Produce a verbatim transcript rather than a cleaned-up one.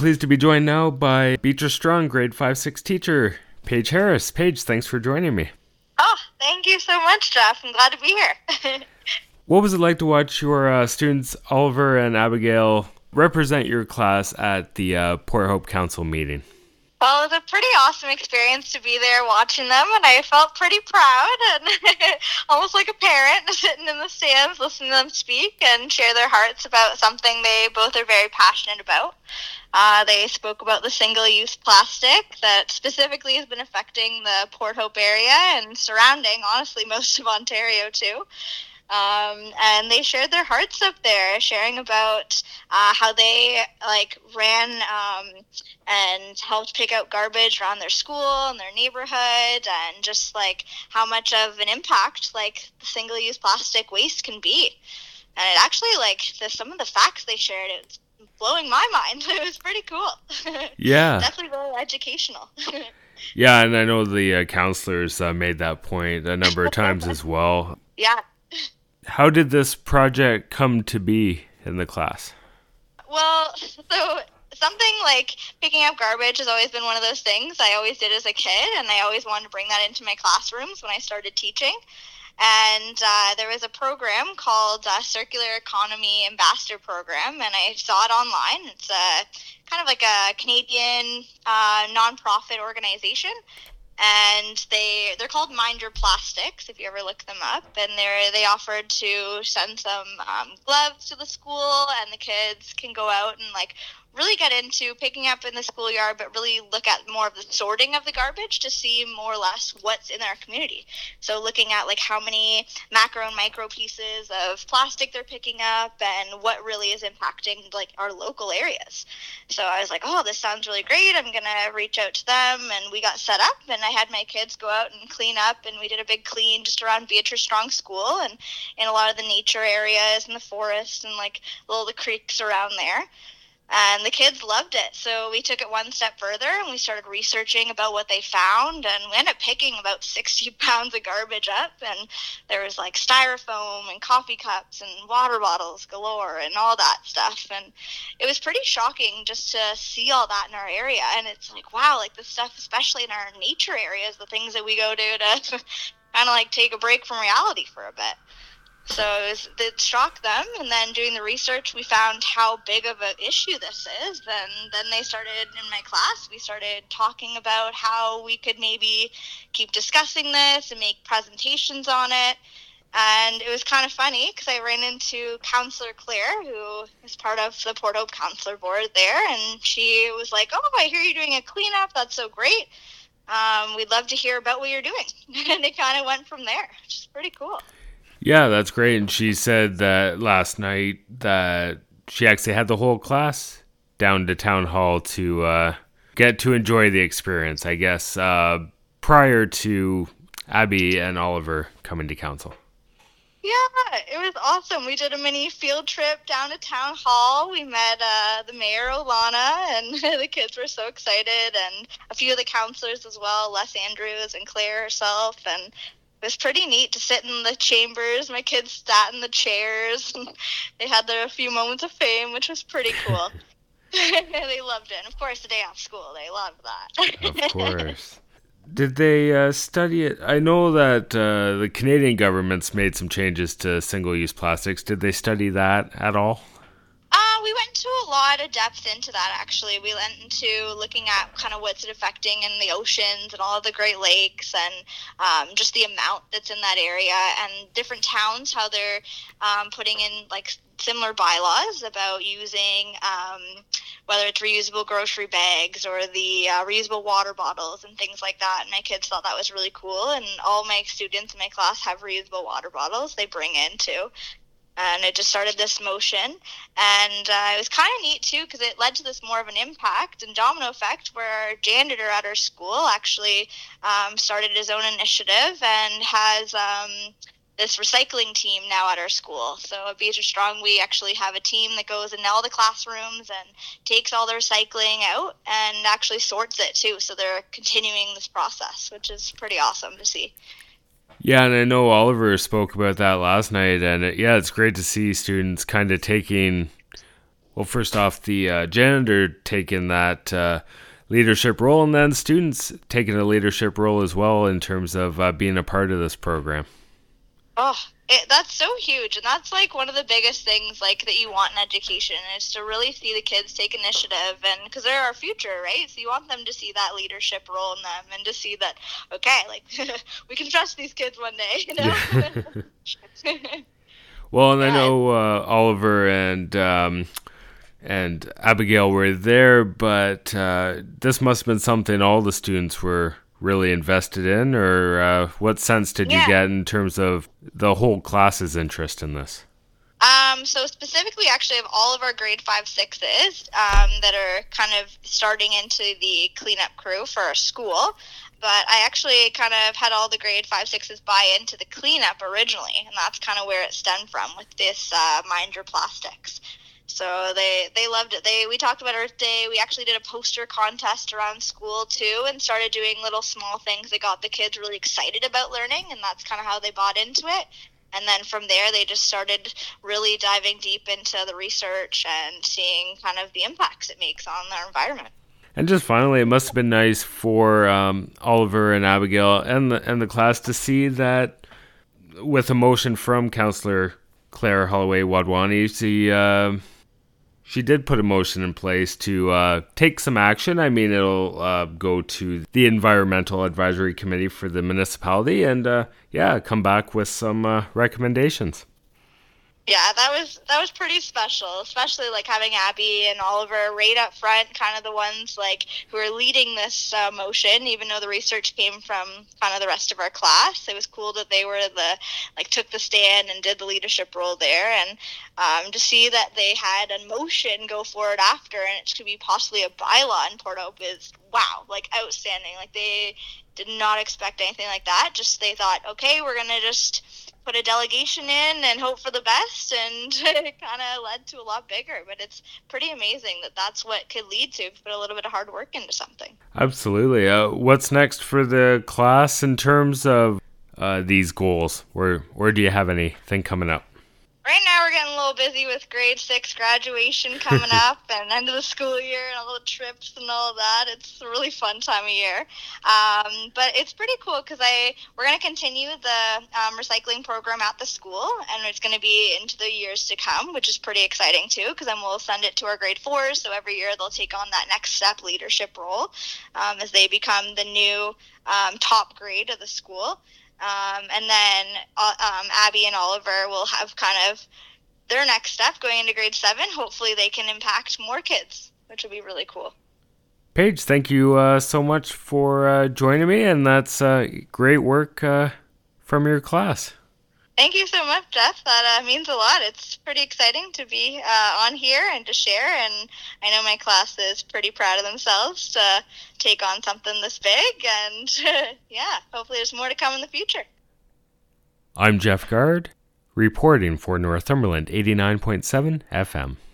pleased to be joined now by Beatrice Strong, grade five six teacher, Paige Harris. Paige, thanks for joining me. Oh, thank you so much, Jeff. I'm glad to be here. What was it like to watch your uh, students, Oliver and Abigail, represent your class at the uh, Port Hope Council meeting? Well, it was a pretty awesome experience to be there watching them, and I felt pretty proud and almost like a parent sitting in the stands listening to them speak and share their hearts about something they both are very passionate about. Uh, they spoke about the single-use plastic that specifically has been affecting the Port Hope area and surrounding, honestly, most of Ontario too. Um, and they shared their hearts up there, sharing about uh, how they like ran um, and helped pick out garbage around their school and their neighborhood, and just like how much of an impact like the single-use plastic waste can be. And it actually, like the, some of the facts they shared, it's blowing my mind. It was pretty cool. Yeah, definitely very educational. Yeah, and I know the uh, counselors uh, made that point a number of times as well. Yeah. How did this project come to be in the class? Well, so something like picking up garbage has always been one of those things I always did as a kid, and I always wanted to bring that into my classrooms when I started teaching. And uh, there was a program called uh, Circular Economy Ambassador Program, and I saw it online. It's a kind of like a Canadian uh, nonprofit organization. And they they're called Mind Your Plastics, if you ever look them up. And they they offered to send some um, gloves to the school, and the kids can go out and like really get into picking up in the schoolyard, but really look at more of the sorting of the garbage to see more or less what's in our community. So looking at like how many macro and micro pieces of plastic they're picking up and what really is impacting like our local areas. So I was like, oh, this sounds really great. I'm going to reach out to them. And we got set up, and I had my kids go out and clean up, and we did a big clean just around Beatrice Strong School and in a lot of the nature areas and the forest and like all the creeks around there. And the kids loved it. So we took it one step further, and we started researching about what they found, and we ended up picking about sixty pounds of garbage up, and there was like styrofoam and coffee cups and water bottles galore and all that stuff. And it was pretty shocking just to see all that in our area. And it's like, wow, like this stuff, especially in our nature areas, the things that we go to to kind of like take a break from reality for a bit. So it, was, it shocked them, and then doing the research, we found how big of an issue this is. And then they started, in my class, we started talking about how we could maybe keep discussing this and make presentations on it. And it was kind of funny because I ran into Councillor Claire, who is part of the Port Hope Councillor Board there, and she was like, oh, I hear you're doing a cleanup. That's so great. Um, we'd love to hear about what you're doing. And it kind of went from there, which is pretty cool. Yeah, that's great. And she said that last night that she actually had the whole class down to town hall to uh, get to enjoy the experience, I guess, uh, prior to Abby and Oliver coming to council. Yeah, it was awesome. We did a mini field trip down to town hall. We met uh, the mayor, Olana, and the kids were so excited, and a few of the councillors as well, Les Andrews and Claire herself, and it was pretty neat to sit in the chambers. My kids sat in the chairs. And they had their few moments of fame, which was pretty cool. They loved it. And of course, the day off school, they loved that. Of course. Did they uh, study it? I know that uh, the Canadian government's made some changes to single-use plastics. Did they study that at all? Uh, we went into a lot of depth into that, actually. We went into looking at kind of what's it affecting in the oceans and all of the Great Lakes, and um, just the amount that's in that area, and different towns, how they're um, putting in like similar bylaws about using um, whether it's reusable grocery bags or the uh, reusable water bottles and things like that. And my kids thought that was really cool, and all my students in my class have reusable water bottles they bring in too. And it just started this motion, and uh, it was kind of neat too because it led to this more of an impact and domino effect where our janitor at our school actually um, started his own initiative and has um, this recycling team now at our school. So at Beatrice Strong, we actually have a team that goes in all the classrooms and takes all the recycling out and actually sorts it too. So they're continuing this process, which is pretty awesome to see. Yeah, and I know Oliver spoke about that last night, and it, yeah, it's great to see students kind of taking Well, first off, the uh, janitor taking that uh, leadership role, and then students taking a leadership role as well in terms of uh, being a part of this program. Oh, it, that's so huge, and that's like one of the biggest things like that you want in education is to really see the kids take initiative, and because they're our future, right? So you want them to see that leadership role in them, and to see that okay, like we can trust these kids one day, you know. Yeah. Well, and yeah. I know uh, Oliver and um, and Abigail were there, but uh, this must have been something all the students were really invested in, or uh, what sense did yeah. you get in terms of the whole class's interest in this? Um, so specifically, actually, of all of our grade five, sixes um, that are kind of starting into the cleanup crew for our school, but I actually kind of had all the grade five, sixes buy into the cleanup originally, and that's kind of where it stemmed from with this uh, Mind Your Plastics. So they, they loved it. They we talked about Earth Day. We actually did a poster contest around school too, and started doing little small things that got the kids really excited about learning, and that's kind of how they bought into it. And then from there, they just started really diving deep into the research and seeing kind of the impacts it makes on their environment. And just finally, it must have been nice for um, Oliver and Abigail and the and the class to see that with a motion from Councillor Claire Holloway Wadhwani, she uh, she did put a motion in place to uh, take some action. I mean, it'll uh, go to the Environmental Advisory Committee for the municipality, and uh, yeah, come back with some uh, recommendations. Yeah, that was that was pretty special, especially like having Abby and Oliver right up front, kind of the ones like who are leading this uh, motion, even though the research came from kind of the rest of our class. It was cool that they were the like took the stand and did the leadership role there, and um, to see that they had a motion go forward after, and it could be possibly a bylaw in Port Hope is wow, like outstanding. Like they did not expect anything like that. Just they thought, okay, we're gonna just put a delegation in and hope for the best, and it kind of led to a lot bigger. But it's pretty amazing that that's what could lead to put a little bit of hard work into something. Absolutely. Uh, what's next for the class in terms of uh, these goals? Or, or do you have anything coming up? Right now we're getting a little busy with grade six graduation coming up and end of the school year and all the trips and all of that. It's a really fun time of year. Um, but it's pretty cool because I we're going to continue the um, recycling program at the school, and it's going to be into the years to come, which is pretty exciting too, because then we'll send it to our grade fours. So every year they'll take on that next step leadership role um, as they become the new um, top grade of the school. Um, and then uh, um, Abby and Oliver will have kind of their next step going into grade seven. Hopefully they can impact more kids, which will be really cool. Paige, thank you uh, so much for uh, joining me, and that's uh, great work uh, from your class. Thank you so much, Jeff. That uh, means a lot. It's pretty exciting to be uh, on here and to share, and I know my class is pretty proud of themselves to take on something this big, and yeah, hopefully there's more to come in the future. I'm Jeff Gard, reporting for Northumberland eighty-nine point seven F M.